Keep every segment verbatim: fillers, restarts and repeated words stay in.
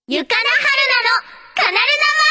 ゆかなはるなのカナル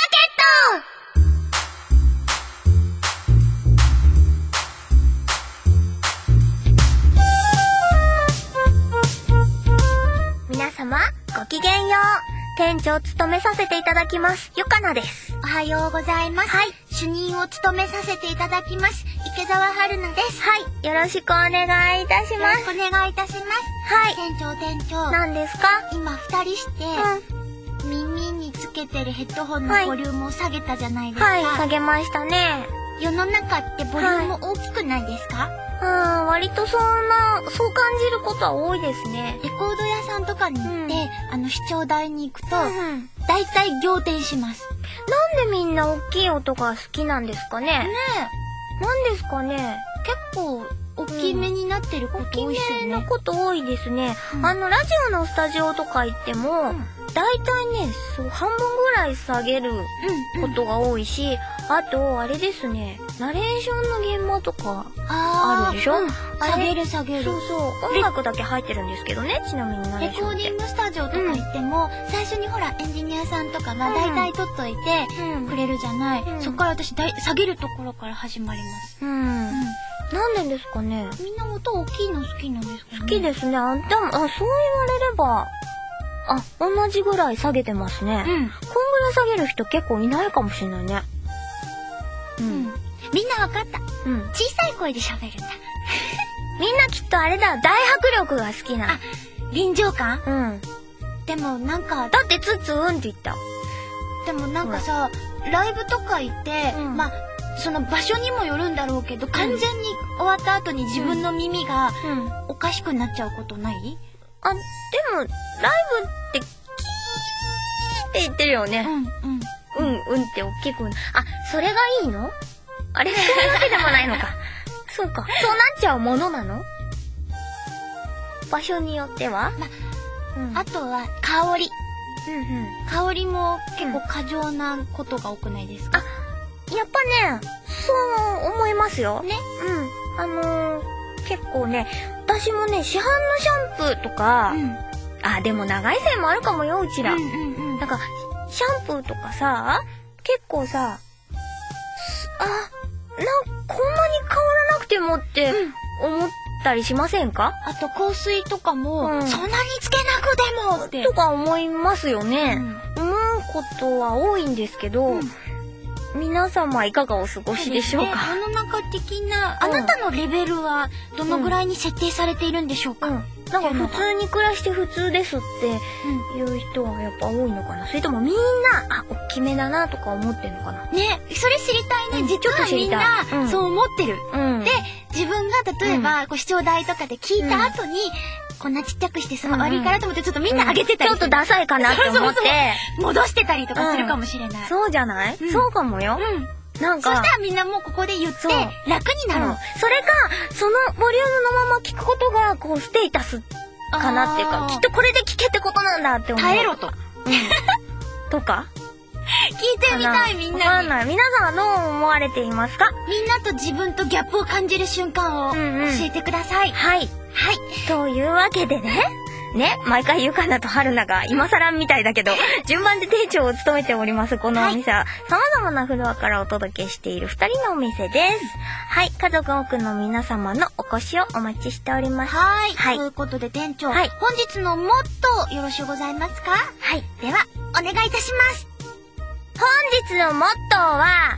ナマーケット。皆様ごきげんよう。店長を務めさせていただきますゆかなです。 おはようございます。 はい。 主任を務めさせていただきます池澤春菜です。 はい。よろしくお願いいたします。 よろしくお願いいたします。 はい。 店長店長。 何ですか？ 今二人して、うん、耳につけてるヘッドホンのボリュームを下げたじゃないですか。 はい、はい、下げましたね。 世の中ってボリューム大きくないですか？ はい、うん、割とそんな、そう感じることは多いですね。 レコード屋さんとかに行って、うん、あの視聴台に行くと、 うん、 だいたい仰天します。 なんでみんな大きい音が好きなんですかね？ ねえ。なんですかね？ 結構大きめになってること多いですよね。 大きめのこと多いですね。うん、あのラジオのスタジオとか行っても、うん、だいたいね、そう半分ぐらい下げることが多いし、うんうん、あとあれですね、ナレーションの現場とかあるでしょ？ うん、下げる下げる。 そうそう。音楽だけ入ってるんですけどね、ちなみにナレーションって。 レコーディングスタジオとか行っても、うん、最初にほらエンジニアさんとかがだいたい撮っといてくれるじゃない。うん、そっから私だい下げるところから始まります。 うん。うん、なんでですかね。 みんな音大きいの好きなんですかね。 好きですね。あ、でも、あ、そう言われれば、あ、同じぐらい下げてますね。うん。こんぐらい下げる人結構いないかもしれないね。 うん。うん、みんなわかった。うん。小さい声で喋るんだ。 みんなきっとあれだ、大迫力が好きな。 あ、臨場感？ うん。 でもなんか、 だってツッツーンって言った。 でもなんかさ、ライブとか行って、うん、まあ、その場所にもよるんだろうけど、完全に終わった後に自分の耳がおかしくなっちゃうことない？うん、 あ、でも、ライブってキーって言ってるよね。 うん、うん。 うん、うんって大きく。あ、それがいいの？あれ、そういうわけでもないのか。そうか。そうなっちゃうものなの？場所によっては？ ま、うん、あとは、香り。 うんうん。 香りも結構過剰なことが多くないですか？ あ、やっぱね、そう思いますよ。 ね。 うん。あのー、結構ね、私もね、市販のシャンプーとか、うん、あ、でも長い線もあるかもよ、うちら。うんうんうん。なんか、シャンプーとかさ、結構さ、あ、なんこんなに変わらなくてもって思ったりしませんか？ あと香水とかも、うん、そんなにつけなくてもって。 とか思いますよね。うん、思うことは多いんですけど、うん、皆様いかがお過ごしでしょうか？ 世の中的な、あなたのレベルはどのぐらいに設定されているんでしょうか？うん、 なんか普通に暮らして普通ですっていう人はやっぱ多いのかな？それともみんな、あ、大きめだなとか思ってんのかな？ ね、それ知りたいね。うん、実はみんな、そう思ってる。うん、で、自分が例えば、うん、こう視聴台とかで聞いた後に、うん、こんなちっちゃくしてさ、うん、悪いからと思ってちょっとみんな上げてたり、 うん、ちょっとダサいかなって思って。そうそうそう、戻してたりとかするかもしれない。 うん、そうじゃない？うん、そうかもよ。うんなんか。 そしたらみんなもうここで言って楽になる、 うん。それか、そのボリュームのまま聞くことが、こう、ステータスかなっていうか、きっとこれで聞けってことなんだって思う。 耐えろと。うん、 とか聞いてみたいみんなに。 わかんない。皆さんはどう思われていますか？ みんなと自分とギャップを感じる瞬間を教えてください。うんうん、 はい。はい。というわけでね。ね、毎回ゆかなとはるなが今更みたいだけど、順番で店長を務めておりますこのお店は、はい、様々なフロアからお届けしている二人のお店です。はい、家族多くの皆様のお越しをお待ちしております。 はい。はい。ということで店長、はい、本日のモットーよろしゅうございますか？ はい。 では、お願いいたします。 本日のモットーは、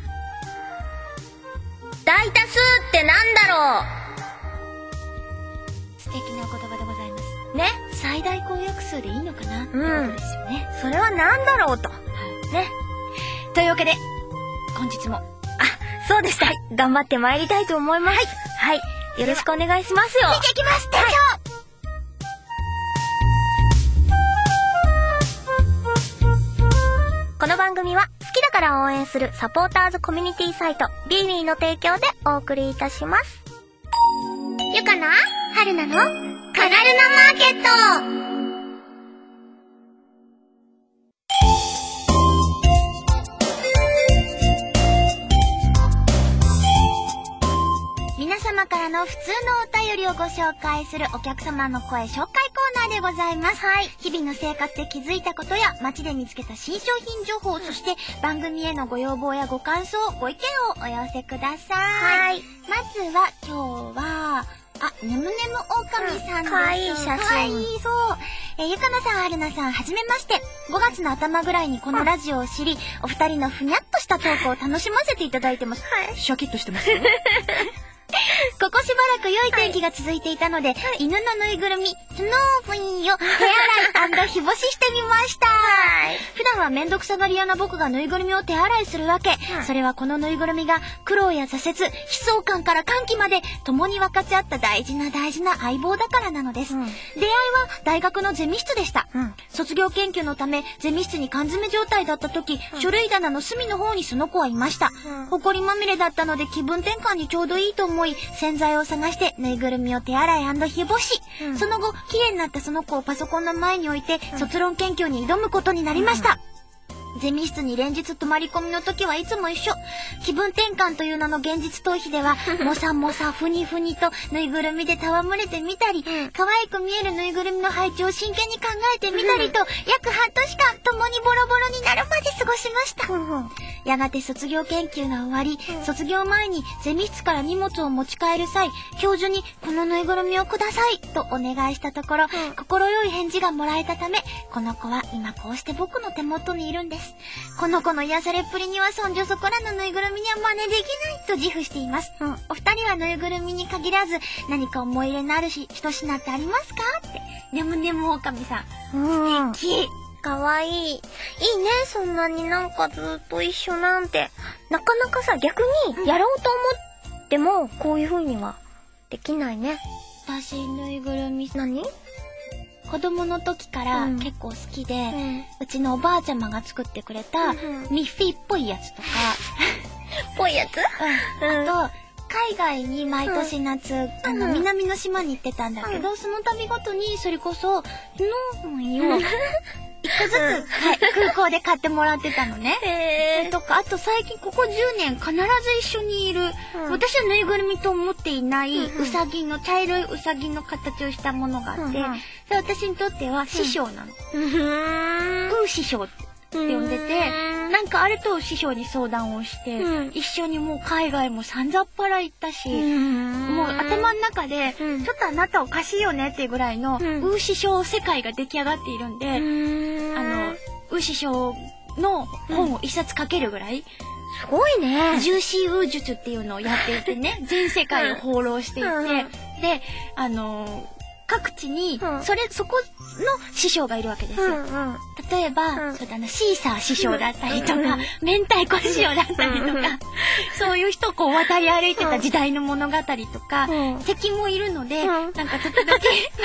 大多数ってなんだろう？素敵なお言葉でございます。 ね。 最大公約数でいいのかな、うん、ってことですよね。 それはなんだろうと。はい、ね。 というわけで、本日も。あ、 そうでした。はい、頑張って参りたいと思います。はい。はい。よろしくお願いしますよ。 ついていきます、店長！この番組は、好きだから応援するサポーターズコミュニティサイト、ビーミーの提供でお送りいたします。 ゆかな？はるなの？カナルナマーケット。皆様からのの普通のお便りをご紹介するお客様の声紹介コーナーでございます。はい。日々の生活で気づいたことや街で見つけた新商品情報、うん、そして番組へのご要望やご感想、ご意見をお寄せください。はい。まずは今日は、あ、ねむねむおおかみさんです。 かわいい写真。 かわいい、そう。えー、ゆかなさん、はるなさん、はじめまして。ごがつの頭ぐらいにこのラジオを知り、お二人のふにゃっとしたトークを楽しませていただいてます。はい。シャキッとしてますよ。ここしばらく良い天気が続いていたので、はい、犬のぬいぐるみ、スノーブインを手洗い&日干ししてみました。はい、普段はめんどくさがり屋な僕がぬいぐるみを手洗いするわけ。うん、それはこのぬいぐるみが苦労や挫折、悲壮感から歓喜まで共に分かち合った大事な大事な相棒だからなのです。うん、出会いは大学のゼミ室でした。うん、卒業研究のためゼミ室に缶詰状態だった時、うん、書類棚の隅の方にその子はいました。うん、ほこりまみれだったので気分転換にちょうどいいと思い、洗剤を探してぬいぐるみを手洗い&日干し、うん、その後綺麗になったその子をパソコンの前に置いて、うん、卒論研究に挑むことになりました。うん、ゼミ室に連日泊まり込みの時はいつも一緒。気分転換という名の現実逃避ではもさもさふにふにとぬいぐるみで戯れてみたり、うん、可愛く見えるぬいぐるみの配置を真剣に考えてみたりと、うん、約半年間共にボロボロになるまで過ごしました。うん、やがて卒業研究が終わり、うん、卒業前にゼミ室から荷物を持ち帰る際、教授にこのぬいぐるみをくださいとお願いしたところ、うん、心よい返事がもらえたため、この子は今こうして僕の手元にいるんです。この子の癒されっぷりにはそんじょそこらのぬいぐるみには真似できないと自負しています。うん、お二人はぬいぐるみに限らず何か思い入れのあるし一品ってありますかって。ねむねむおかみさん。うん、素敵。 かわいい。いいね、そんなになんかずっと一緒なんて。なかなかさ、逆にやろうと思っても、こういう風にはできないね。 私、ぬいぐるみ、 何？ 子供の時から結構好きで、うん、うちのおばあちゃまが作ってくれた、うんうん、ミッフィーっぽいやつとか。 ぽいやつ？ うん。あと、海外に毎年夏、うん、あの、南の島に行ってたんだけど、うん、その度ごとにそれこそ、ノーブンを、一個ずつ、うん、空港で買ってもらってたのね。へー。とか、あと最近ここじゅうねん必ず一緒にいる、うん、私はぬいぐるみと思っていない、うん、うさぎの、茶色いうさぎの形をしたものがあって、うん、で私にとっては師匠なの。うん、うー師匠って呼んでて、なんかあると師匠に相談をして、うん、一緒にもう海外もさんざっぱら行ったし、もう頭の中で、ちょっとあなたおかしいよねっていうぐらいの、うん、う師匠世界が出来上がっているんで、あの、う師匠の本を一冊書けるぐらい、 すごいね。 ジューシーウー術っていうのをやっていてね、全世界を放浪していて、うん、で、あの、各地に、うん、それ、そこの師匠がいるわけですよ。うんうん、例えば、うん、そうだな、シーサー師匠だったりとか、うん、明太子師匠だったりとか、うん、そういう人をこう渡り歩いてた時代の物語とか、うん、敵もいるので、うん、なんか時々、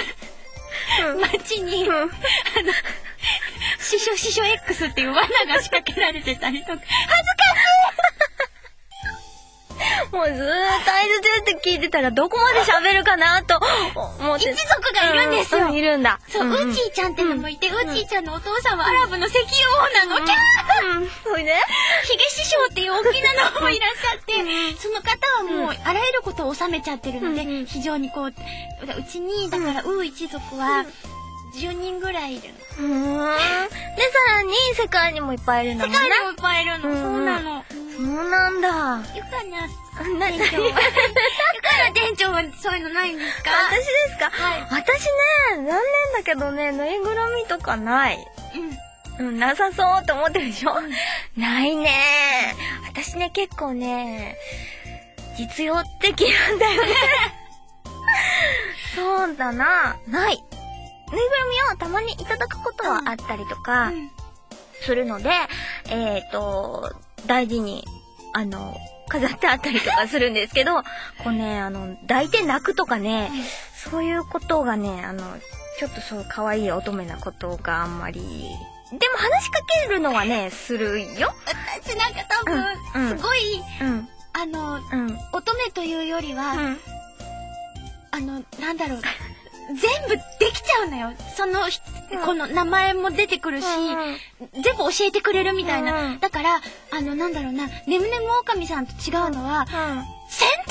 街に、うん、あの、師匠師匠 X っていう罠が仕掛けられてたりとか、恥ずかしいもうずーっとあいつって聞いてたらどこまで喋るかなと思って。 一族がいるんですよ。 うんうん、いるんだ。 そう、うんうん、ウッチーちゃんってのもいて、うん、ウッチーちゃんのお父さんはアラブの石油王なの。キャー、うん、 それでヒゲ師匠っていう大きなのもいらっしゃって、うん、その方はもうあらゆることを収めちゃってるので、うん、非常にこう、うちに、だから、ウー一族は、じゅうにんぐらいいるの。うーん。で、さらに世界にもいっぱいいるのね。 世界にもいっぱいいるの。うん、そうなの。 そうなんだ。 ゆかな店長は。ゆかな店長はそういうのないんですか？ 私ですか？はい。私ね、残念だけどね、ぬいぐるみとかない。うん。うん、なさそうって思ってるでしょ？うん、ないね。私ね、結構ね、実用的なんだよね。そうだな。ない。ぬいぐるみをたまにいただくことはあったりとかするので、うん、えっと、大事に、あの、飾ってあったりとかするんですけど、こうね、あの、抱いて泣くとかね、うん、そういうことがね、あの、ちょっとそう可愛い乙女なことがあんまり、でも話しかけるのはね、するよ。 私なんか多分、うん、すごい、うん、あの、うん、乙女というよりは、うん、あの、なんだろう、全部できちゃうのよ。その、うん、この名前も出てくるし、うん、全部教えてくれるみたいな。うん、だから、あの、なんだろうな、ねむねむおおかみさんと違うのは、うん、洗濯なん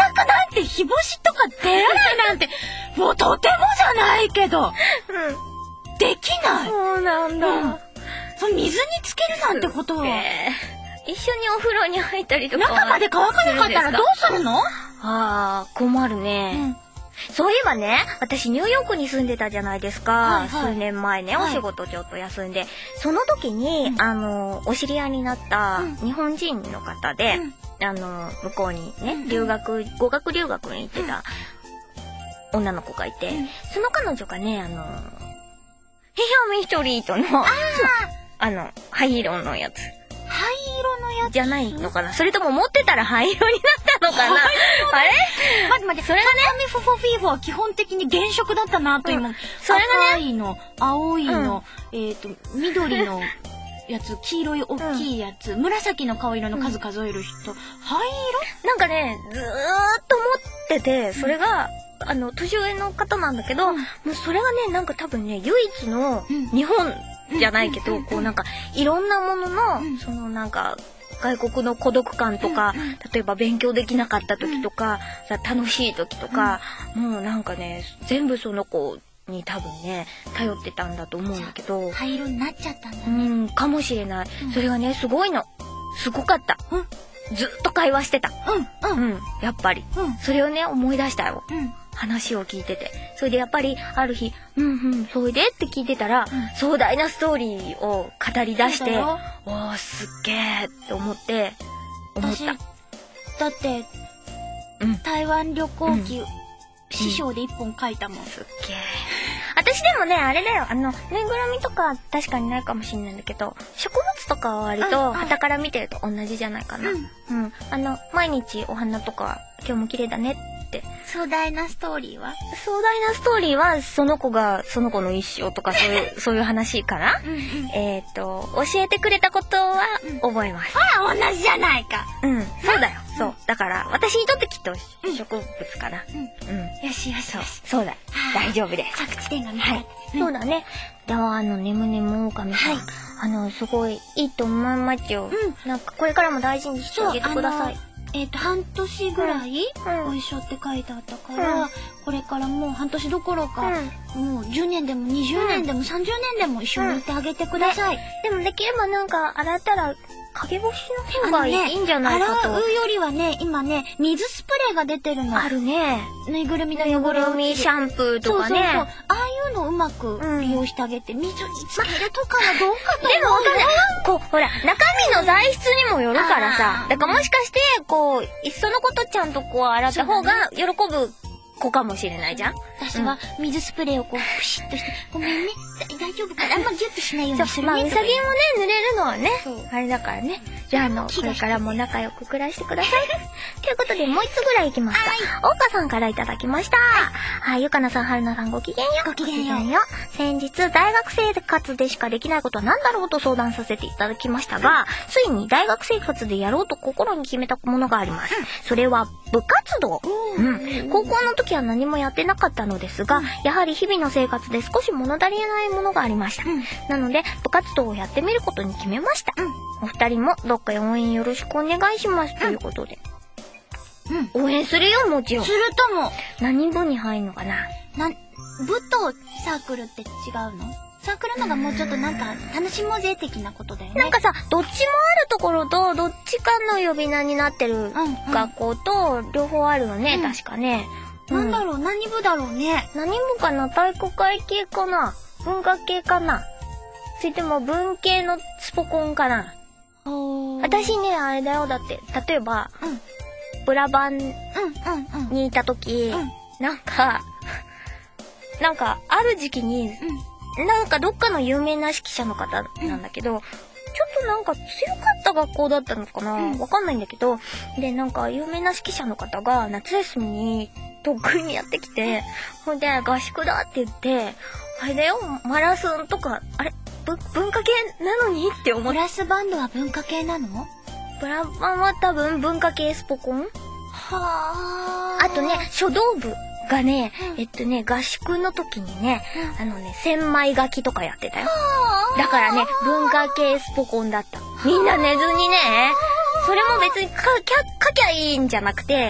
って日干しとか手洗いなんて、もうとてもじゃないけど、うん。できない。 そうなんだ。うん、 その水につけるなんてことは。 一緒にお風呂に入ったりとか。 中まで乾かなかったらどうするの？ああ、困るね。うんそういえばね、私ニューヨークに住んでたじゃないですか。はいはい、数年前ね、お仕事ちょっと休んで。はい、その時に、うん、あの、お知り合いになった日本人の方で、うん、あの、向こうにね、留学、語学留学に行ってた女の子がいて、うん、その彼女がね、あの、ヘアミストリートの、あ, あの、灰色のやつ。 灰色のやつじゃないのかなそれとも持ってたら灰色になったのかなあれ待って待って、それがね、ハミフォフォフィーフォは基本的に原色だったなと今、うん、それがね、赤いの、青いの、うん、えっと、緑のやつ、黄色い大きいやつ、うん、紫の顔色の数数える人、うん、灰色なんかね、ずーっと持ってて、それが、うん、あの、年上の方なんだけど、うん、もうそれがね、なんか多分ね、唯一の日本、じゃないけど、こうなんかいろんなものの、うん、そのなんか外国の孤独感とか、うんうん、例えば勉強できなかった時とか、うん、楽しい時とか、うん、もうなんかね全部その子に多分ね頼ってたんだと思うんだけど灰色になっちゃったんだね。 うんかもしれない、うん、それがねすごいのすごかった、うん、ずっと会話してたうんうん、うん、やっぱり、うん、それをね思い出したよ、うん話を聞いてて。それでやっぱりある日、うんうん、それでって聞いてたら、うん、壮大なストーリーを語り出して、おー、すっげーって思って、思った。 だって、うん、台湾旅行記、うん、師匠で一本書いたもん。うん、 すっげー。私でもね、あれだよ、あの、ぬいぐるみとか確かにないかもしれないんだけど、植物とかは割と、傍から見てると同じじゃないかな。うん。うん、あの、毎日お花とか、今日も綺麗だねって。 壮大なストーリーは壮大なストーリーは、その子が、その子の一生とか、そういう、そういう話かな。うんうん、えっと、教えてくれたことは、覚えます。 ほら、同じじゃないか。 うん、そうだよ。そう。だから、私にとってきっと植物かな。 うん。うん。よしよしよし。 そうだ。大丈夫です。 着地点が見つかった。 そうだね。では、あの、ねむねむ狼さん。あの、すごい、いいと思いますよ。うん。なんか、これからも大事にしてあげてください。 えっと、半年ぐらい、ご一緒って書いてあったから、これからもう半年どころか、もうじゅうねんでもにじゅうねんでもさんじゅうねんでも一緒にいてあげてください。 でもできればなんか、洗ったら、陰干しの方がいいんじゃないかと。 洗うよりはね、今ね、水スプレーが出てるの。 あるね。 ぬいぐるみの汚れを。 ぬいぐるみシャンプーとかね。そうそうそう。 ああいうのをうまく利用してあげて、水につけるとかはどうかと思う。 でもわかんない。こう、ほら、中身の材質にもよるからさ。だからもしかして、こう、いっそのことちゃんとこう洗った方が喜ぶ子かもしれないじゃん。 私は水スプレーをこう、プシッとして、ごめんね、大丈夫かな、あんまギュッとしないようにするね。 まあ、うさぎもね、濡れるのはね、あれだからね。じゃあ、あの、これからも仲良く暮らしてください。ということで、もう一つぐらいいきますか。おうかさんからいただきました。はい、ゆかなさん、はるなさん、ごきげんよう。 ごきげんよう。 先日、大学生活でしかできないことは何だろうと相談させていただきましたが、ついに大学生活でやろうと心に決めたものがあります。それは、部活動。うん。高校の時は何もやってなかったのですが、やはり日々の生活で少し物足りないものがありました。なので、部活動をやってみることに決めました。お二人もどっか応援よろしくお願いしますということで。うん。応援するよ、もちろん。 するとも。 何部に入るのかな？ な、部とサークルって違うの？サークルのがもうちょっとなんか楽しもうぜ的なことだよね。 なんかさ、どっちもあるところと、どっちかの呼び名になってる学校と、両方あるよね、うん、確かね。 なんだろう、何部だろうね。 何部かな？体育会系かな？文化系かな？それとも文系のスポコンかな？私ね、あれだよ。だって、例えば、うん、ブラバンにいたとき、うん、なんか、なんか、ある時期に、うん、なんかどっかの有名な指揮者の方なんだけど、うん、ちょっとなんか強かった学校だったのかな、うん、わかんないんだけど、で、なんか有名な指揮者の方が夏休みにとっくにやってきて、ほんで合宿だって言って、あれだよ、マラソンとか、あれ文化系なのにって思って。 ブラスバンドは文化系なの？ ブラバンは多分文化系スポコン？はー。あとね、書道部がね、うん、えっとね、合宿の時にね、うん、あのね、千枚書きとかやってたよ。だからね、文化系スポコンだった。みんな寝ずにね、それも別にか、か、書きゃいいんじゃなくて、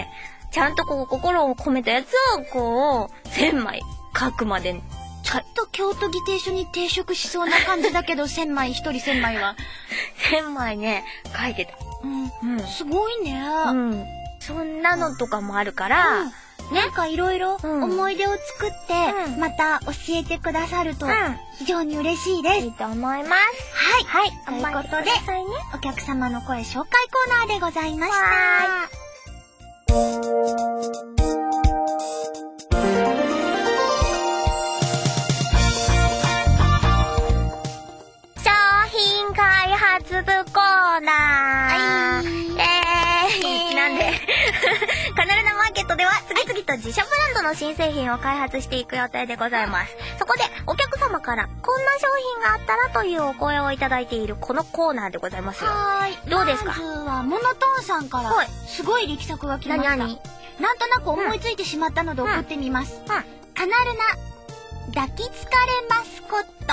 ちゃんとこう心を込めたやつをこうせんまい書くまで。 ちょっと京都議定書に抵触しそうな感じだけどせんまい、一人せんまいは。 せんまいね、書いてた。 うん。うん、すごいね。 うん。そんなのとかもあるから、うんね、なんかいろいろ思い出を作って、うん、また教えてくださると非常に嬉しいです。 いいと思います。 はい。はい。ということで、ね、お客様の声紹介コーナーでございました。 商品開発部コーナー。はい。えー、なんでカナルナマーケットでは次々と自社ブランドの新製品を開発していく予定でございます。そこでお客様からこんな商品があったらというお声をいただいているこのコーナーでございますよ。 はーい。 どうですか？ まずはモノトーンさんからすごい力作が来ました。 何々？ なんとなく思いついてしまったので送ってみます。うんうん、カナルナ抱きつかれマスコット。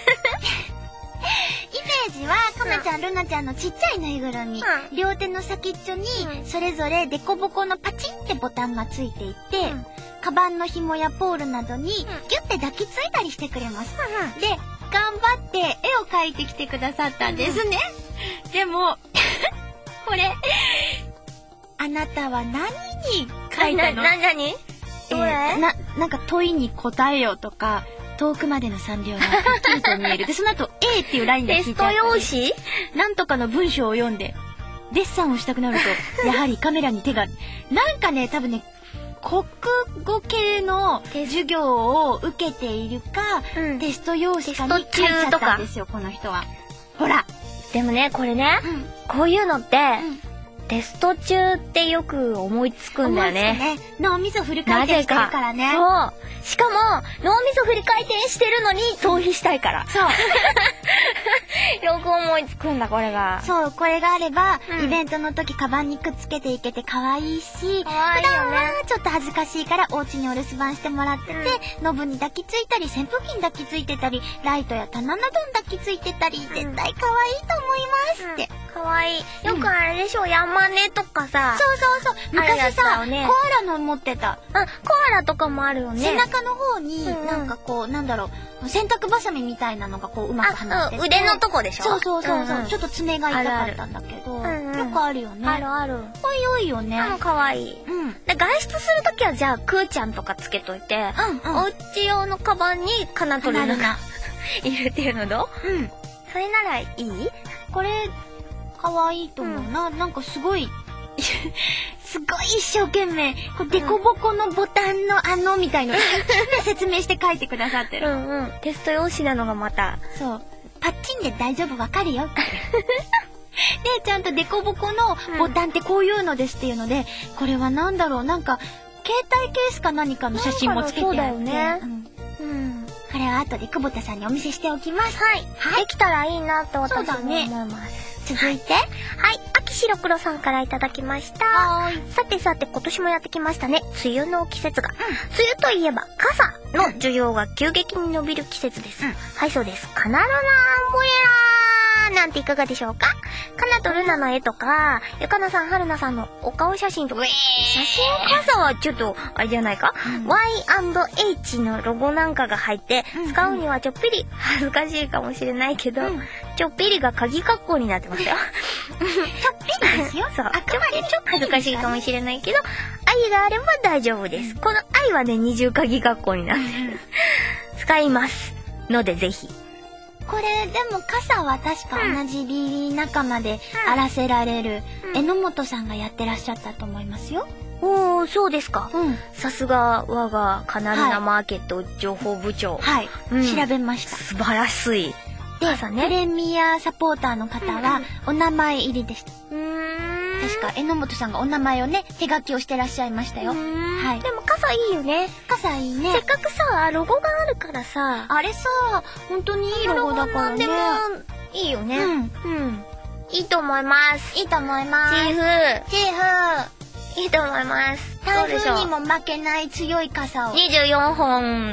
イメージはかなちゃん、ルナちゃんのちっちゃいぬいぐるみ、うん、両手の先っちょにそれぞれデコボコのパチンってボタンがついていて、うん、カバンの紐やポールなどにギュッて抱きついたりしてくれます。うん、で、頑張って絵を描いてきてくださったんですね。うん、でもこれあなたは何に描いたの？ な、な、なに？ えー、な、なんか問いに答えよとか、遠くまでのさんびょうがはっきりと見える。で、その後 A っていうラインで聞いちゃった、ね。 テスト用紙？ なんとかの文章を読んで、デッサンをしたくなると、やはりカメラに手が、なんかね、多分ね、国語系の授業を受けているか、うん、テスト用紙かに書いちゃったんですよ、この人は。ほら。 でもね、これね、うん、こういうのって、うんテスト中ってよく思いつくんだよね。 思いつくね。脳みそフル回転してるからね。 そう。しかも、脳みそフル回転してるのに逃避したいから。 そう。 よく思いつくんだ、これが。 そう、これがあれば、うん、イベントの時カバンにくっつけていけて可愛いし、 可愛いよね。普段はちょっと恥ずかしいからお家にお留守番してもらってて、うん、ノブに抱きついたり、扇風機に抱きついてたり、ライトや棚などに抱きついてたり、絶対可愛いと思いますって。 うんかわいい。よくあれでしょ、うん、山根とかさ。 そうそうそう。昔さ、ね、コアラの持ってた。 あ、コアラとかもあるよね。 背中の方に、なんかこう、うん、なんだろう、洗濯バサミみたいなのがこう、うまく離ってて。 うん、腕のとこでしょ？ そうそうそうそう、うんうん。ちょっと爪が痛かったんだけど、あるあるよくあるよね。 あるある。 これ良いよね。 うん、かわいい。うん。で、外出するときはじゃあ、クーちゃんとかつけといて、うんうん、お家用のカバンにカナトルナがいるっていうのどう？うん。それならいい？ これ、かわいいと思うな、うん、なんかすごいすごい一生懸命こうデコボコのボタンのあのみたいの説明して書いてくださってる。 うんうん。テスト用紙なのがまたそうパッチンで大丈夫わかるよでちゃんとデコボコのボタンってこういうのですっていうので、うん、これはなんだろうなんか携帯ケースか何かの写真もつけてあって、そうだよね、うん、うん、これは後で久保田さんにお見せしておきます。 はい、はい、できたらいいなって私も思います。 続いて、 はい、秋白黒さんからいただきました。はーい。さてさて今年もやってきましたね。梅雨の季節が。うん、梅雨といえば傘の需要が急激に伸びる季節です。うん、はいそうです。カナルナアンブレラなんていかがでしょうか？カナとルナの絵とか、ゆかなさん、はるなさんのお顔写真とか、写真傘はちょっとあれじゃないか？うん、ワイアンドエイチ のロゴなんかが入って、うんうん、使うにはちょっぴり恥ずかしいかもしれないけど、うん、ちょっぴりが鍵括弧になってますよ。 ちょっぴりですよ。 そう。あくまでちょっと恥ずかしいかもしれないけど、愛があれば大丈夫です。うん、この愛はね、二重鍵括弧になってる。使いますのでぜひ。 これでも傘は確か同じ ビービー 仲間であらせられる榎本さんがやってらっしゃったと思いますよ。 おー、そうですか。うん。さすが我がカナルナマーケット情報部長。 はい。うん、調べました。 素晴らしい。 で、ね、プレミアサポーターの方はお名前入りでした。うーん。確か榎本さんがお名前をね手書きをしてらっしゃいましたよ。 はい。でも傘いいよね。 傘いいね。 せっかくさロゴがあるからさ、 あれさ本当にいいロゴだからね。 でもいいよね。うん。うん。いいと思います。 いいと思います。 チーフ。 チーフ。 いいと思います。 台風にも負けない強い傘を。 にじゅうよんほん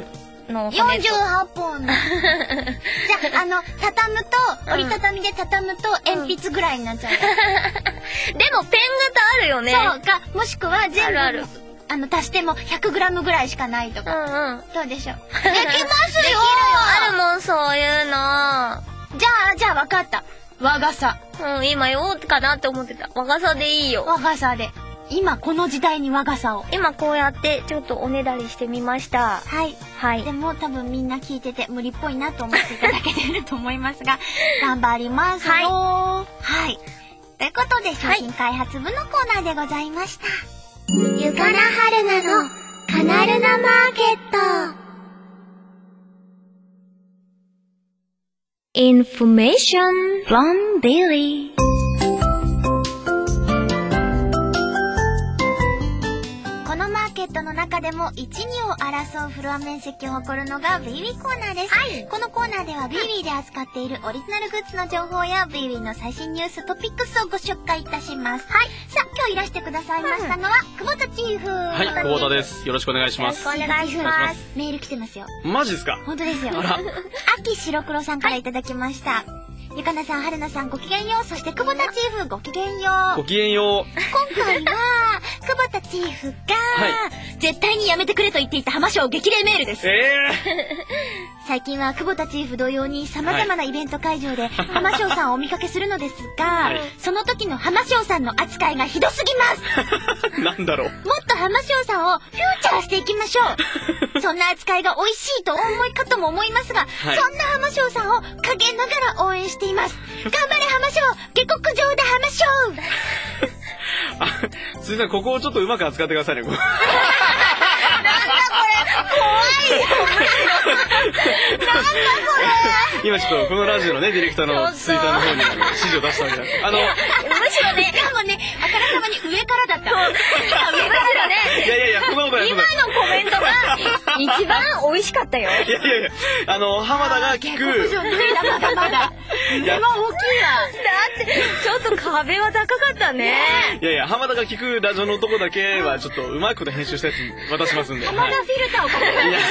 のよんじゅうはっぽん。じゃあ、あの、畳むと、折りたたみで畳むと鉛筆ぐらいになっちゃう。 でもペン型あるよね。 そうか、もしくは全部、 あるあるあの、足しても ひゃくグラム ぐらいしかないとか。 うんうん。 どうでしょう。できますよ。できるよ。 あるもん、そういうの。 じゃあ、じゃあ分かった。和傘。 うん、今言おうかなって思ってた。和傘でいいよ。 和傘で。今この時代に和傘を。 今こうやってちょっとおねだりしてみました。 はい。 はい。 でも多分みんな聞いてて無理っぽいなと思っていただけてると思いますが、頑張りますよ。はい。はい。ということで、商品開発部のコーナーでございました。ゆかなはるなのカナルナマーケット。 Information from Billy。 このマーケットの中でもいち、にを争うフロア面積を誇るのがビービーコーナーです。はい。このコーナーではビービーで扱っているオリジナルグッズの情報やビービーの最新ニューストピックスをご紹介いたします。はい。さあ、今日いらしてくださいましたのは、久保田チーフ。 はい、久保田です。よろしくお願いします。 よろしくお願いします。 メール来てますよ。 マジですか？ 本当ですよ。 あら。 秋白黒さんからいただきました。ゆかなさん、はるなさんごきげんよう。そして久保田チーフごきげんよう。 ごきげんよう。 今回は久保田チーフが、 はい、 絶対にやめてくれと言っていた浜省激励メールです。 えー、最近は久保田チーフ同様に様々なイベント会場で浜省さんをお見かけするのですが、はい、その時の浜省さんの扱いがひどすぎます。 なんだろう。 もっと浜省さんをフューチャーしていきましょう。そんな扱いが美味しいとお思いかとも思いますが、はい、そんな浜省さんを陰ながら応援しています。頑張れ浜省、下克上だ浜省。 あ、すいません、ここをちょっとうまく扱ってくださいね。なんだこれ、怖いよ。なんだこれ。今ちょっとこのラジオのね、ディレクターのツイッターの方に指示を出したんで、あの、 むしろね、しかもね、あからさまに上からだった。今上からね。 いやいやいや、そんなことない。 今のコメントが一番美味しかったよ。 いやいやいや、あの、浜田が聞く。 下克上無理だ、まだまだ。上は大きいわ。だって、ちょっと壁は高かったね。 いやいや、浜田が聞くラジオのとこだけはちょっとうまいこと編集したやつ渡しますんで。 浜田フィルターをかけて。いや、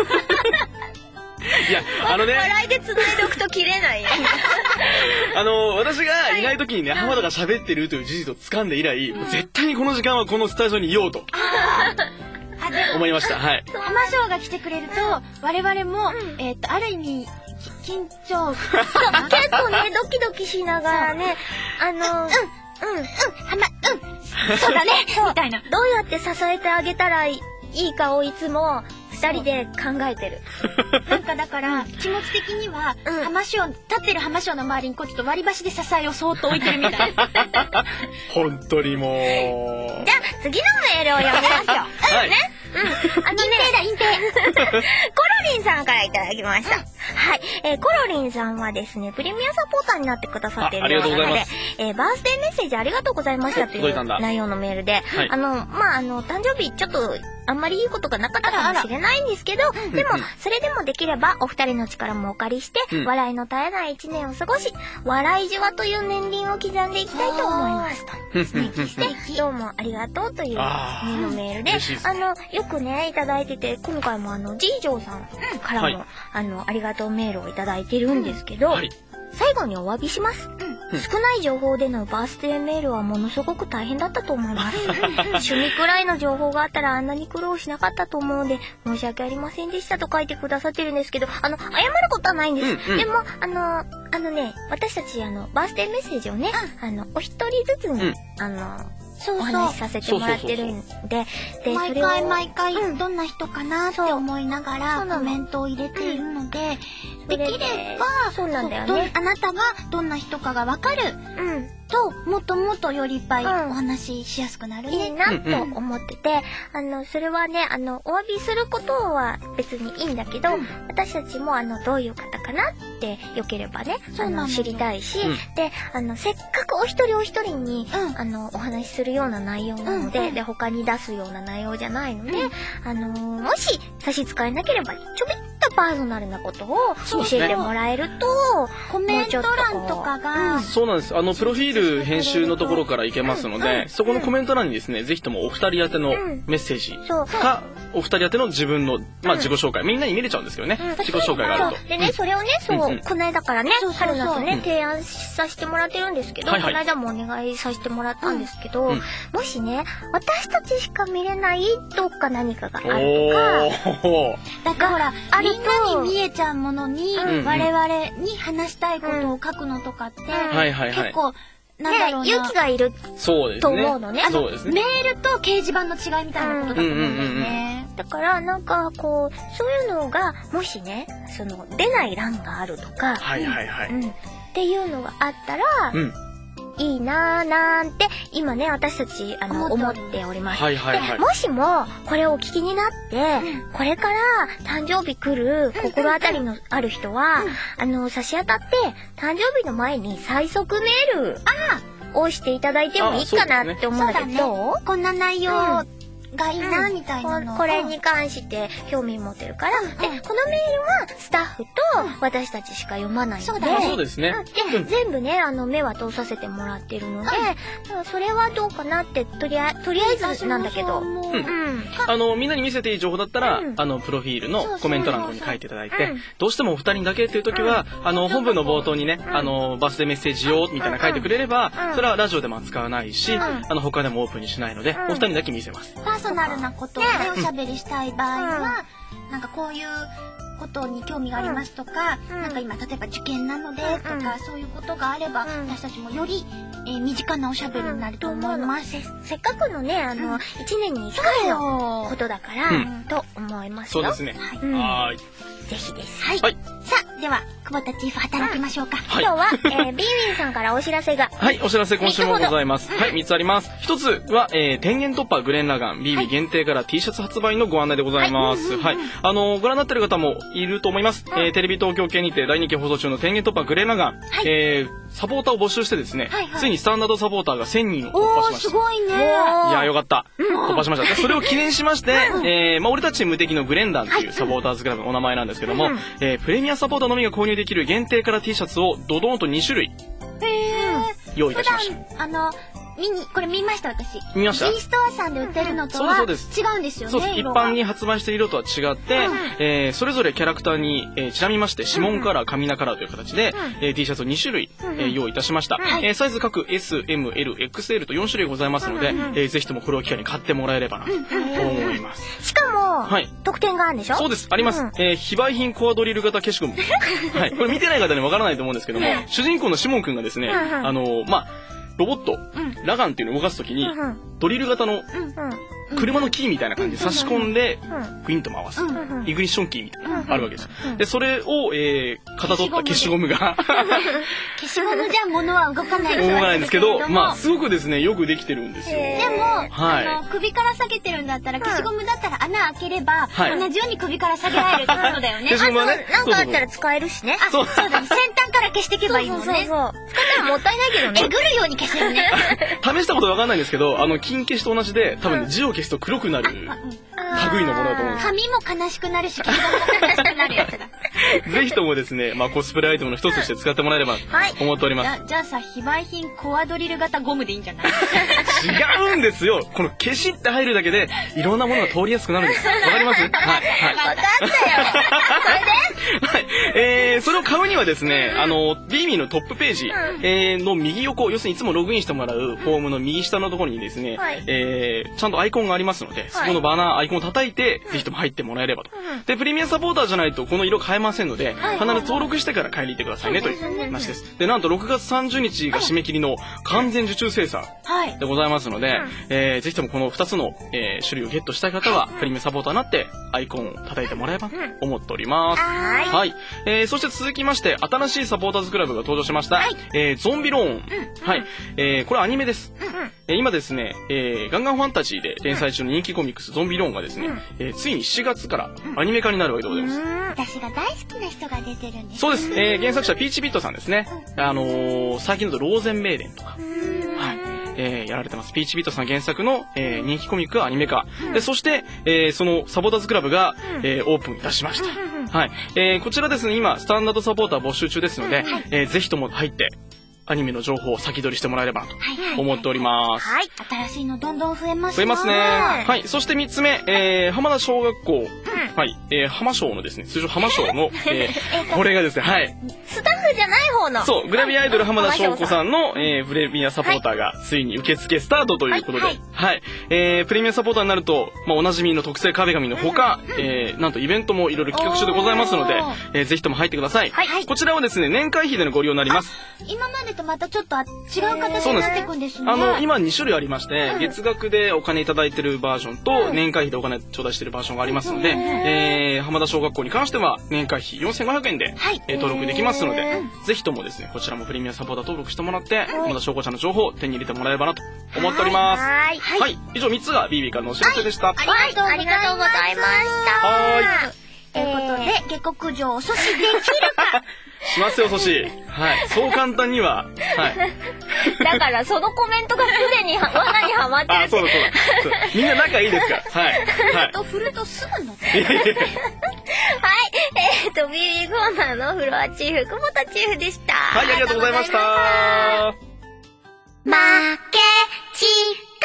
いや、あのね。 笑いで繋いでおくと切れない。 あの、私がいない時にね、浜田が喋ってるという事実を掴んで以来、もう絶対にこの時間はこのスタジオにいようと。思いました。はい。 浜省が来てくれると、我々も、えっと、ある意味、緊張。 結構ね、ドキドキしながらね、あの、うん、うん、うん、はま、うん、そうだね、みたいな。 どうやって支えてあげたらいいかをいつも二人で考えてる。 なんかだから、気持ち的には、浜省、立ってる浜省の周りにこうちょっと割り箸で支えをそーっと置いてるみたいな。 本当にもう。 じゃあ、次のメールを読みましょう。 はい。 ね。うん。あのね、 隠蔽だ、隠蔽。 コロリンさんからいただきました。はい。えー、コロリンさんはですね、プレミアサポーターになってくださっているようなので、えー、バースデーメッセージありがとうございましたという内容のメールで、はい、あの、まあ、あの、誕生日ちょっと、あんまりいいことがなかったかもしれないんですけど、でも、それでもできればお二人の力もお借りして、うん、笑いの絶えない一年を過ごし、笑いじわという年輪を刻んでいきたいと思いますと。素敵して、どうもありがとうというメールのメールで、あの、よくね、いただいてて、今回もあの、ジージョーさんからも、はい、あの、ありがとうメールをいただいてるんですけど、はい、最後にお詫びします。うん、少ない情報でのバースデーメールはものすごく大変だったと思います。趣味くらいの情報があったらあんなに苦労しなかったと思うので、申し訳ありませんでしたと書いてくださってるんですけど、あの、謝ることはないんです。うんうん、でも、あの、あのね、私たちあの、バースデーメッセージをね、うん、あの、お一人ずつに、うん、あの、そうそうお話しさせてもらってるんで、 で、毎回毎回どんな人かなって思いながらコメントを入れているので、できれば、 そうなんだよね。 あなたがどんな人かがわかると、もっともっとよりいっぱいお話ししやすくなるね。 いいなと思ってて、あの、それはね、あの、お詫びすることは別にいいんだけど、私たちもあの、どういう方かなってよければね、あの、知りたいし、で、あの、せっかくお一人お一人に、あの、お話しするような内容なので、で、他に出すような内容じゃないので、あの、もし差し支えなければ、ちょびっとパーソナルなことを教えてもらえると、 コメント欄とかが、 そうなんです。あのプロフィール編集のところからいけますので、そこのコメント欄にですね、ぜひともお二人宛てのメッセージか、お二人宛ての自分のまあ自己紹介、みんなに見れちゃうんですけどね、自己紹介があると。 でね、それをね、そうこの間からね、春菜とね提案させてもらってるんですけど、この間もお願いさせてもらったんですけど、もしね、私たちしか見れないどっか何かがあるとか、 だからみんなに見えちゃうものに我々に話したいことを書くのとかって結構なんだろうな、 勇気がいると思うのね。 メールと掲示板の違いみたいなことだと思うんですね。 だからなんかこうそういうのがもしね、その出ない欄があるとか、 はいはいはい、 うん、っていうのがあったら、うん、いいなーなんて今ね私たちあの思っております。 はいはいはい、 でもしもこれをお聞きになって、うん、これから誕生日来る心当たりのある人は、うん、あの差し当たって誕生日の前に最速メールをしていただいてもいいかなって思うんだけど、 こんな内容、うんがいいなみたいなの、 うん、これに関して興味持ってるから、うん、でこのメールはスタッフと私たちしか読まないので、 そうですね。 で、うん、全部ねあの目は通させてもらってるので、うん、それはどうかなってとりあとりあえずなんだけど、うんうん、あのみんなに見せていい情報だったら、うん、あのプロフィールのコメント欄の方に書いていただいて、うん、どうしてもお二人だけっていう時は、うん、あの本文の冒頭にね、うん、あのバースデーメッセージ用みたいな書いてくれれば、うん、それはラジオでも扱わないし、うん、あの他でもオープンにしないので、うん、お二人だけ見せます。 パーソナルなことでおしゃべりしたい場合は、うん、なんかこういうことに興味がありますとか、うん、なんか今例えば受験なのでとか、うん、そういうことがあれば、うん、私たちもより、えー、身近なおしゃべりになると思います。 うん、せっかくのねあの、うん、いちねんにいっかいのことだから、うん、と思いますよ。 そうですね。 はい。 うん、はいぜひです。 はい。はい、さあでは久保田チーフ働きましょうか。 うん、今日は、えー、ビーウィンさんからお知らせが。 はい、お知らせ今週もございます。はい、みっつあります。ひとつは、えー、天元突破グレンラガン ビービー 限定から T シャツ発売のご案内でございます。はい。あのご覧になっている方もいると思います。うん、えー、テレビ東京系にて大人気放送中の天元突破グレンラガン、はい、えー、サポーターを募集してですね、はいはい、ついにスタンダードサポーターがせんにんを突破しました。 おー、すごいね。いやよかった。突破しました。それを記念しまして、えー、まあ俺たち無敵のグレンダンっていうサポーターズクラブのお名前なんですけども、えー、プレミアサポーターのみが購入できる限定から T シャツをドドーンとにしゅるい用意いたしました。 あの見にこれ見ました私。 見ました。 G ストアさんで売ってるのとは違うんですよね。 そうです。一般に発売している色とは違って、うん、えー、それぞれキャラクターに、えー、ちなみまして指紋カラー、紙名カラーという形で、うん、えー、T シャツをにしゅるい、うん、えー、用意いたしました。うん、えー、サイズ各 エス、エム、エル、エックスエル とよんしゅるいございますので、うん、えー、ぜひともこれを機会に買ってもらえればなと思います。 しかも、はい、特典があるんでしょ？ そうです。あります。うん、えー、非売品コアドリル型消しゴム。はい。これ見てない方にわからないと思うんですけども、主人公のシモンくんがですね、あのー、まあ、ロボット、うん、ラガンっていうのを動かすときに、うん、ドリル型の車のキーみたいな感じで差し込んで、グインと回す。イグニッションキーみたいなのがあるわけです。で、それを、えー、かたどった消しゴムが。 消しゴムじゃ物は動かないです。 動かないんですけど、まあ、すごくですね、よくできてるんですよ。 でも、はい、あの、首から下げてるんだったら、消しゴムだったら穴開ければ、はい、同じように首から下げられるってことだよね。 消しゴムはね。 なんかあったら使えるしね。 あ、そうだね。先端から消していけばいいもんね。そうそうそう。使ったらもったいないけどね。えぐるように消せるね。 試したことわかんないんですけど、あの、金消しと同じで、多分ね、字を消すと黒くなる。類のものだと思うんです。 髪も悲しくなるし、消しゴムも悲しくなるやつだ。 ぜひともですね、まあコスプレアイテムの一つとして使ってもらえればと思っております。 はい、じゃ, じゃあさ、非売品コアドリル型ゴムでいいんじゃない？ 違うんですよ。この消しって入るだけでいろんなものが通りやすくなるんです。わかります？はい。 はい。わかったよ。それで？ はい。えー、それを買うにはですね、あの ビービー のトップページ、えー、の右横、要するにいつもログインしてもらうフォームの右下のところにですね、はい、えー、ちゃんとアイコンがありますので、そこのバナーアイコンを叩いて、ぜひとも入ってもらえればと。で、プレミアサポーターじゃないとこの色変えませんので、必ず登録してから買いに行ってくださいねという話です。で、なんとろくがつさんじゅうにちが締め切りの完全受注生産でございますので、えー、ぜひともこのふたつの、えー、種類をゲットしたい方は、プレミアサポーターになってアイコンを叩いてもらえばと思っております。 はい。 はい。えー、そして続きまして、新しいサポーターズクラブが登場しました。はい、えー、ゾンビローン。はい。えー、これアニメです。えー、今ですね、えー、ガンガンファンタジーで連載中の人気コミックスゾンビローンがですね、えー、ついにしちがつからアニメ化になるわけでございます。 私が大好きな人が出てるんです。 そうです。えー、原作者ピーチビットさんですね。あのー、最近だとローゼンメイデンとか、はい、えー、やられてます。ピーチビットさん原作の、えー、人気コミックがアニメ化。で、そして、えー、そのサポーターズクラブが、えー、オープンいたしました。 はい。えー、こちらですね、今、スタンダードサポーター募集中ですので、うんはい、えー、ぜひとも入って、アニメの情報を先取りしてもらえればと思っております。 はい。新しいのどんどん増えますね。 増えますね。はい。そしてみっつめ、えー、浜田小学校。うん、はい。えー、浜小のですね、通常浜小の、えー、これがですね、はい。 スタッフじゃない方の。 そう、グラビアアイドル浜田翔子さんの、えー、プレミアサポーターがついに受付スタートということで、はい。はい、えー、プレミアサポーターになると、まあ、おなじみの特製壁紙のほか、うん、えー、なんとイベントもいろいろ企画中でございますので、えー、ぜひとも入ってください。はい。こちらはですね、年会費でのご利用になります。 今までとまたちょっと違う形になっていくんですね。 あの、今に種類ありまして、うん、月額でお金いただいてるバージョンと、うん、年会費でお金頂戴してるバージョンがありますので、えー、浜田小学校に関しては年会費よんせんごひゃくえんで、はい、えー、登録できますので、ぜひともですね、こちらもプレミアサポーター登録してもらって、浜田小子ちゃんの情報を手に入れてもらえればなと思っております。はい。はい。はい、以上みっつが ビービー からのお知らせでした。はい、 ありがとうございました。 はい。 ということで、下克上阻止できるかしますよ、阻止。はい。そう簡単には。はい。 だから、そのコメントがすでに罠にはまってる。 あ、そうだそうだ。みんな仲いいですから。はい。 はい。と振るとすぐの。はい。 えっと、ビービー コーナーのフロアチーフ、久保田チーフでした。 はい、ありがとうございました。 負けちか。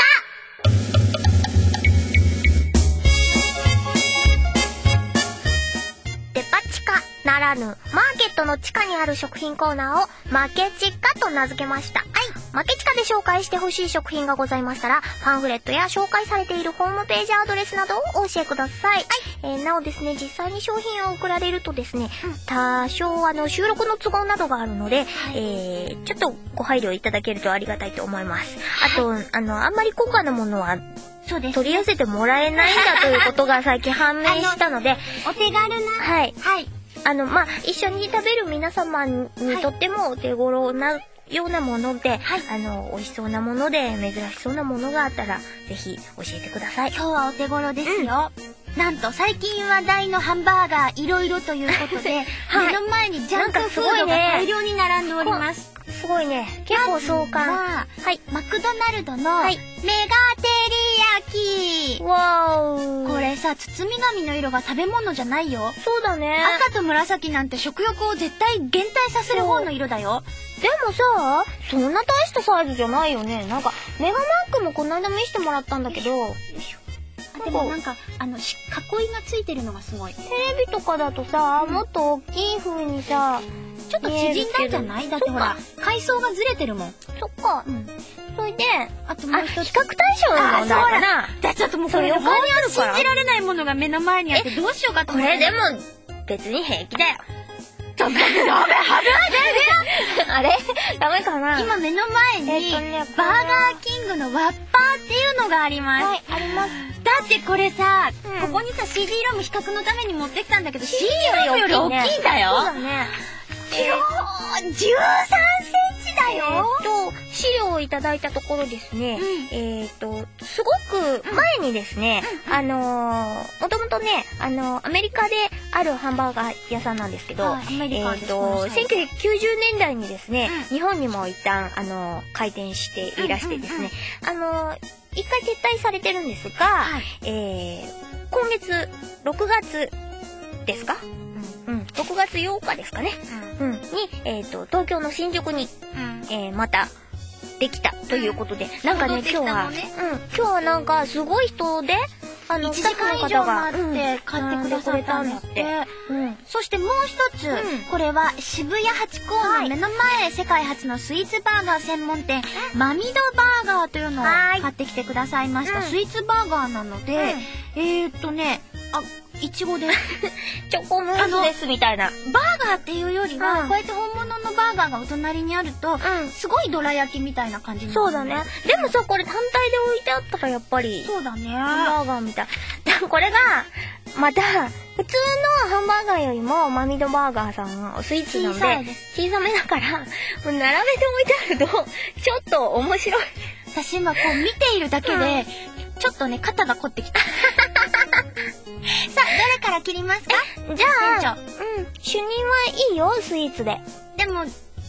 デパ地下ならぬマーケットの地下にある食品コーナーを負けちかと名付けました。はい。負けちかで紹介してほしい食品がございましたら、パンフレットや紹介されているホームページアドレスなどをお教えください。はい。えー、なおですね、実際に商品を送られるとですね、うん、多少あの収録の都合などがあるので、はい、えー、ちょっとご配慮いただけるとありがたいと思います。あと、はい、あの、あんまり高価なものは、そうですね、取り寄せてもらえないんだということが最近判明したので、 お手軽な。 はい。はい。あの、まあ、一緒に食べる皆様にとってもお手頃なようなもので、はい、あの、美味しそうなもので、珍しそうなものがあったら、ぜひ教えてください。 今日はお手頃ですよ。うん、なんと、最近話題のハンバーガーいろいろということで、はい、目の前にジャンクフードが大量に並んでおります。 すごいね。結構壮観。は、 はい、マクドナルドの、はい、メガテリヤキ。 わー。 これさ、包み紙の色が食べ物じゃないよ。 そうだね。 赤と紫なんて食欲を絶対減退させる方の色だよ。 でもさ、そんな大したサイズじゃないよね。なんか、メガマークもこの間見せてもらったんだけど、よいしょ。 でもなんか、あの、囲いがついてるのがすごい。 テレビとかだとさ、うん、もっと大きい風にさ、 ちょっと縮んだんじゃない？だってほら、階層がずれてるもん。 そっか。うん。それで、 あともう一つ。 比較対象の問題かな。 じゃあちょっともうこれ横にあるから。信じられないものが目の前にあってどうしようかと思って。 これでも、別に平気だよ。 ちょっとダメ、危ないあれダメかな。 今目の前に、えっとね、バーガーキングのワッパーっていうのがあります。 はい、あります。 だってこれさ、うん、ここにさ シーディー ロム比較のために持ってきたんだけど、シーディー ロムより大きいんだよ。 そうだね。 じゅうさんセンチだよ。 えー、っと、資料をいただいたところですね、うん、えー、っと、すごく前にですね、うん、あのー、もともとね、あのー、アメリカであるハンバーガー屋さんなんですけど、 はい、アメリカでえー、っと、せんきゅうひゃくきゅうじゅうねんだいにですね、うん、日本にも一旦、あのー、開店していらしてですね、うんうんうん、あのー、一回撤退されてるんですが、はい、えー、今月、ろくがつですか？うん、ろくがつようかですかね。うん。うん、に、えっと、東京の新宿に、うん、えー、また、できたということで、うん、なんかね、今日は、ね、うん、今日はなんか、すごい人で、あの、 いちじかん以上待って買ってくださったんだって。 うん。 そしてもう一つ、うん、これは渋谷ハチ公の目の前、はい、世界初のスイーツバーガー専門店、マミドバーガーというのを買ってきてくださいました。スイーツバーガーなので、うん、えーっとね、あ、いちごです。 チョコムースですみたいな。 バーガーっていうよりは、うん、こうやって本物のバーガーがお隣にあると、うん、すごいどら焼きみたいな感じになる。 そうだね。でもさ、これ単体で置いてあったらやっぱり、 そうだね。 ハンバーガーみたい。でもこれが、また、普通のハンバーガーよりも、マミドバーガーさんのスイーツなので、小さめだから、もう並べて置いてあると、ちょっと面白い。 私今こう見ているだけで、うん、ちょっとね、肩が凝ってきた。さあ、どれから切りますか？ じゃあ、うん、主任はいいよ、スイーツで。 でも、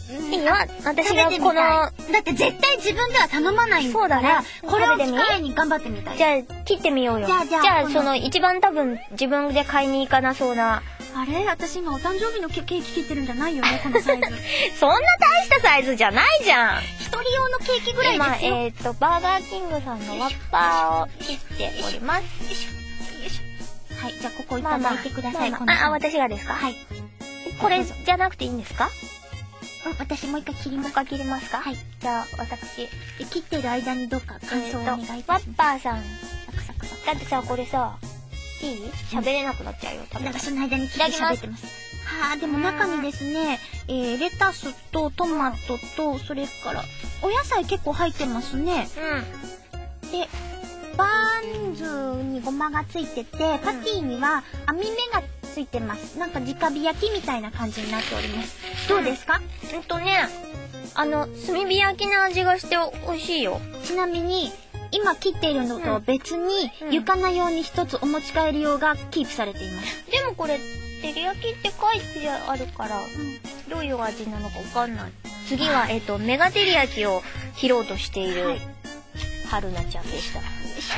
いいよ、私がこの、 だって絶対自分では頼まないから、そうだね、これを機会に頑張ってみたい。 じゃあ、切ってみようよ。じゃあ、じゃあ、じゃあその一番多分自分で買いに行かなそうな。 あれ私今お誕生日のケーキ切ってるんじゃないよね、このサイズ。 そんな大したサイズじゃないじゃん。 一人用のケーキぐらいですよ。 今、えっと、バーガーキングさんのワッパーを切っております。 はい、じゃあここいただいてください。 あ、あ、私がですか？はい。これじゃなくていいんですか？ うん、私もう一回切ります。 もう一回切りますか？はい。じゃあ、私。 切ってる間にどうか感想をお願いいたします。 ワッパーさん。サクサクサク。だってさ、これさ、いい？喋れなくなっちゃうよ。 多分。なんかその間に切って喋ってます。はあ、でも中にですね、えー、レタスとトマトと、それから、お野菜結構入ってますね。うん。で、バンズにごまがついてて、パティには網目がついてます。なんか直火焼きみたいな感じになっております。どうですか？ うん、とね、あの、炭火焼きの味がして美味しいよ。 ちなみに、今切っているのと別に、ゆかな用に一つお持ち帰り用がキープされています。 でもこれ、照り焼きって書いてあるから、うん、どういう味なのかわかんない。次は、えっと、メガ照り焼きを切ろうとしている、はい、春菜ちゃんでした。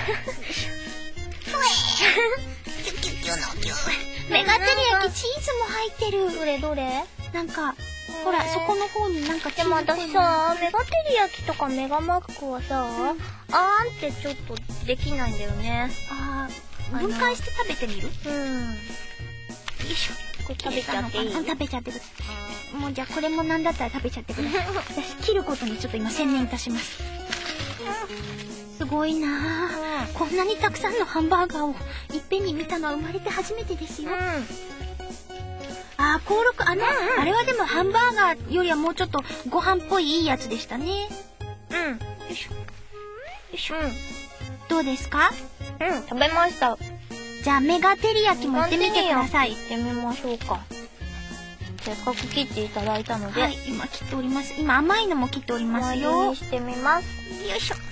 メガ照り焼きチーズも入ってる。 どれどれ？ なんか、ほら、そこの方になんかチーズ。 でも私さ、メガ照り焼きとかメガマックはさ、うん、あーんってちょっとできないんだよね。 あー、分解して食べてみる？うん。よいしょ。 これ食べちゃっていい？ 食べちゃってください。もうじゃあこれもなんだったら食べちゃってください。私切ることにちょっと今専念いたします。すごいなぁ。こんなにたくさんのハンバーガーをいっぺんに見たのは生まれて初めてですよ。うん、あー、登録、あの、うんうん、あれはでもハンバーガーよりはもうちょっとご飯っぽいいいやつでしたね。うん。よいしょ。よいしょ。うん、どうですか？ うん、食べました。 じゃあメガ照り焼きも行ってみてください。 行ってみましょうか。せっかく切っていただいたので。 はい、今切っております。今甘いのも切っておりますよ。 甘いにしてみます。 よいしょ。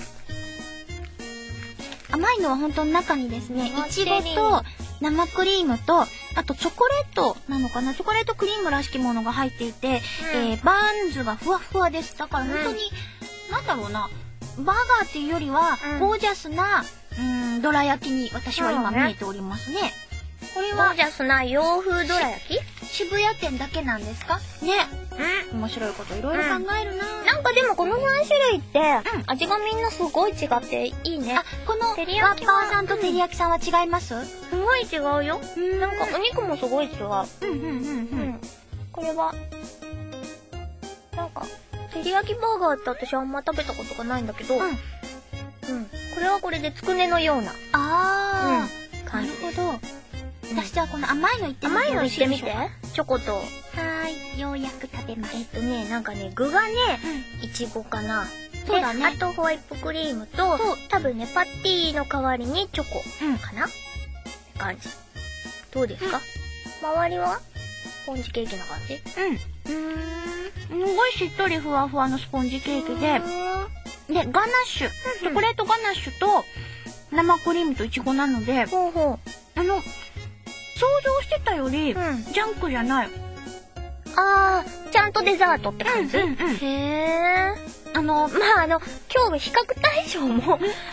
甘いのは本当の中にですね、いちごと生クリームと、あとチョコレートなのかな、チョコレートクリームらしきものが入っていて、うん、えー、バンズがふわふわです。だから本当に、うん、なんだろうな、バーガーっていうよりは、うん、ゴージャスな、うん、どら焼きに私は今見えておりますね。 これは、ゴージャスな洋風どら焼き？ 渋谷店だけなんですか？ね。うん。面白いこといろいろ考えるな、 うん、なんかでもこのさん種類って、うん、味がみんなすごい違っていいね。 あ、このワッパーさんと照り焼きさんは違います？ すごい違うよ。うん、なんかお肉もすごい違う。うんうんうんうん。うん、これは、なんか、照り焼きバーガーって私あんま食べたことがないんだけど、うん。うん。これはこれでつくねのような。 あー。うん、感じ。なるほど。私じゃあこの甘いのいってみて。 甘いのいってみて。チョコと。 はーい。ようやく食べます。 えっとね、なんかね、具がね、いちごかな。 そうだね。 あとホワイトクリームと、多分ね、パティの代わりにチョコかな、うん、って感じ。どうですか？うん、周りはスポンジケーキな感じ？ うん。うーん。すごいしっとりふわふわのスポンジケーキで、で、ガナッシュ、チョコレートガナッシュと生クリームとイチゴなので、ほうほう。あの、想像してたより、うん、ジャンクじゃない。 あー、ちゃんとデザートって感じ？うんうんうん、へー。あの、まあ、あの、今日比較対象も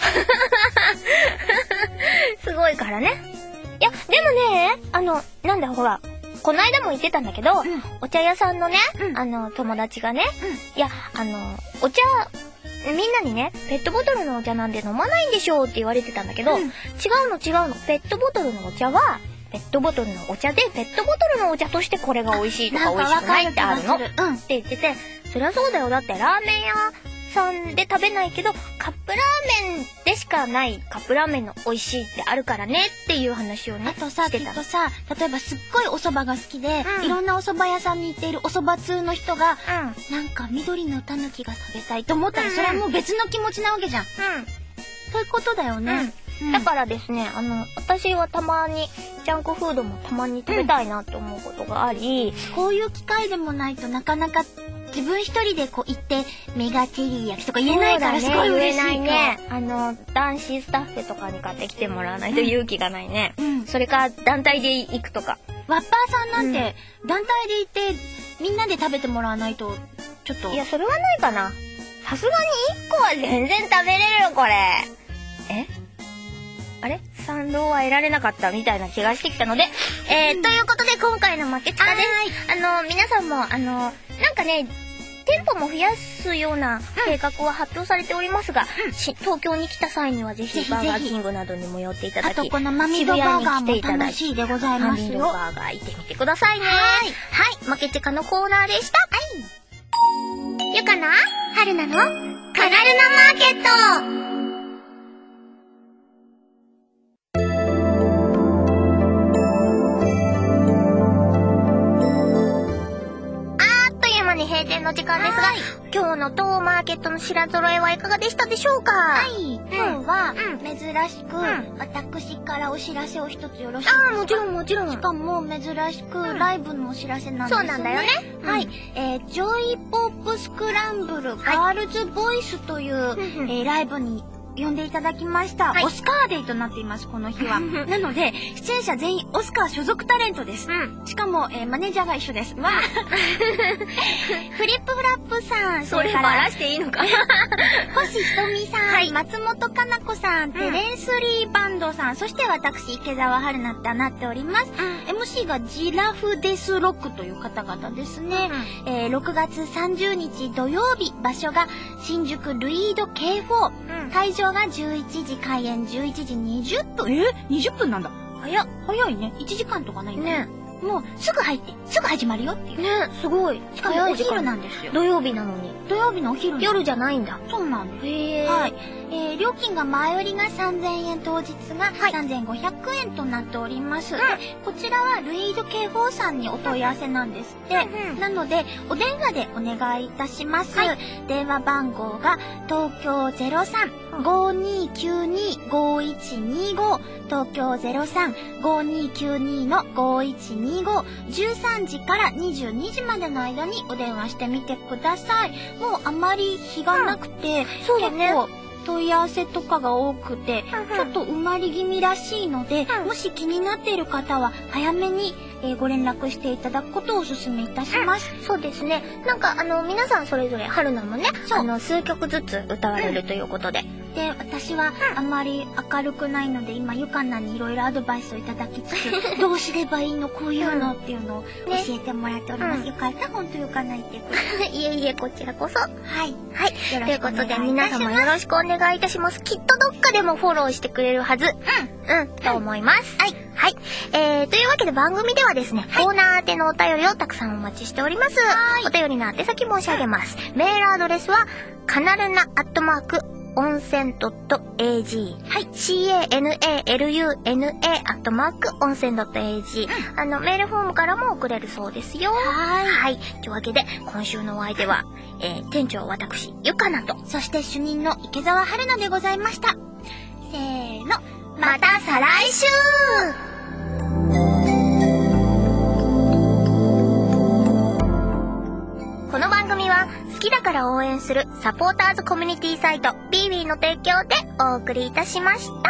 すごいからね。いや、でもね、あの、なんだほら、こないだも言ってたんだけど、うん、お茶屋さんのね、うん、あの、友達がね、うん、いや、あの、お茶、みんなにね、ペットボトルのお茶なんて飲まないんでしょうって言われてたんだけど、うん、違うの違うの。ペットボトルのお茶は、ペットボトルのお茶で、ペットボトルのお茶としてこれが美味しいとか美味しくないってあるの、うん、って言ってて、そりゃそうだよ。だってラーメン屋さんで食べないけど、カップラーメンでしかないカップラーメンの美味しいってあるからねっていう話をね。 あとさ、きっとさ、例えばすっごいお蕎麦が好きで、うん、いろんなお蕎麦屋さんに行っているお蕎麦通の人が、うん、なんか緑のタヌキが食べたいと思ったら、うん、それはもう別の気持ちなわけじゃん。うん。そういうことだよね。うんうん、だからですね、あの、私はたまに、ジャンクフードもたまに食べたいなって思うことがあり、 うん、こういう機会でもないとなかなか自分一人でこう行って、メガテリヤキとか言えないからすごい嬉しいから。 言えないね。あの、男子スタッフとかに買ってきてもらわないと勇気がないね。うん。それか、団体で行くとか。 ワッパーさんなんて、団体で行って、みんなで食べてもらわないと、 ちょっと。 いや、それはないかな。さすがにいっこは全然食べれるよ、これ。えあれ賛同は得られなかったみたいな気がしてきたので、えー、ということで今回の負けちかです。あの、皆さんも、あの、なんかね、店舗も増やすような計画は発表されておりますが、うん、東京に来た際にはぜひバーガーキングなどにも寄っていただき、 あとこのマミドバーガーも楽しいでございますよ。マミドバーガー行ってみてくださいね。はい。はい、負けちかのコーナーでした。はい。ゆかなはるなのカラルナマーケット。閉店の時間ですが、はい、今日の当マーケットの品揃えはいかがでしたでしょうか？ はい、今日は、うん、珍しく、うん、私からお知らせを一つよろしいですか？ ああ、もちろんもちろん。 しかも珍しく、うん、ライブのお知らせなんですね。 そうなんだよね。 はい、うん、えー、ジョイポップスクランブル、ガールズボイスという、はい、えー、ライブに呼んでいただきました、はい、オスカーデイとなっています、この日は。なので出演者全員オスカー所属タレントです、うん、しかも、えー、マネージャーが一緒です。わフリップフラップさん、 それバラしていいのか星ひとみさん、はい、松本かな子さん、うん、テレンスリーバンドさん、そして私池澤春菜となっております、うん、エムシー がジラフデスロックという方々ですね、うん、えー、ろくがつさんじゅうにち土曜日、場所が新宿ルイード ケーフォー、うん、会場がじゅういちじ、開演じゅういちじにじゅっぷん。え ?にじゅっぷんなんだ。早っ。早いね。いちじかんとかないんだね。もうすぐ入って、すぐ始まるよっていう。 ね、すごい。 しかもお昼なんですよ。 土曜日なのに。 土曜日のお昼。 夜じゃないんだ。 そうなんです。 へー。 はい。えー、料金が前売りがさんぜんえん、当日がさんぜんごひゃくえんとなっております。はい、こちらはルイード ケーフォー さんにお問い合わせなんですって。うんうん、なので、お電話でお願いいたします。はい、電話番号が東京 ゼロさん ごーにーきゅうにー ごーいちにーご、東京 ゼロさん ごーにーきゅうにー のごーいちにーご、じゅうさんじからにじゅうにじまでの間にお電話してみてください。もうあまり日がなくて、うん、そうだね、結構問い合わせとかが多くて、うんうん、ちょっと埋まり気味らしいので、うん、もし気になっている方は早めに、えー、ご連絡していただくことをお勧めいたします。 うん、そうですね。なんかあの皆さんそれぞれ春菜もね、あの数曲ずつ歌われるということで。 うんで、私はあまり明るくないので、今ゆかなにいろいろアドバイスをいただきつつどうすればいいの、こういうのっていうのを教えてもらっております。ね、よかった、ほんとゆかな言ってくれて。 いえいえ、こちらこそ。はい。 はい。 ということで皆様よろしくお願いいたします。きっとどっかでもフォローしてくれるはず。うん。うん、と思います。はい。はい。えー、というわけで番組ではですね、はい、コーナー宛てのお便りをたくさんお待ちしております。はい。お便りの宛先申し上げます。メールアドレスは、カナルナアットマーク、温泉 .ag。はい。シーエーエヌエーエルユーエヌエー アットマーク温泉 .ag。うん、あの、メールフォームからも送れるそうですよ。はい。はい。というわけで、今週のお相手は、えー、店長私、ゆかなと、 そして主任の池澤春菜でございました。せーの。 また再来週。この番組は好きだから応援するサポーターズコミュニティサイトビービーの提供でお送りいたしました。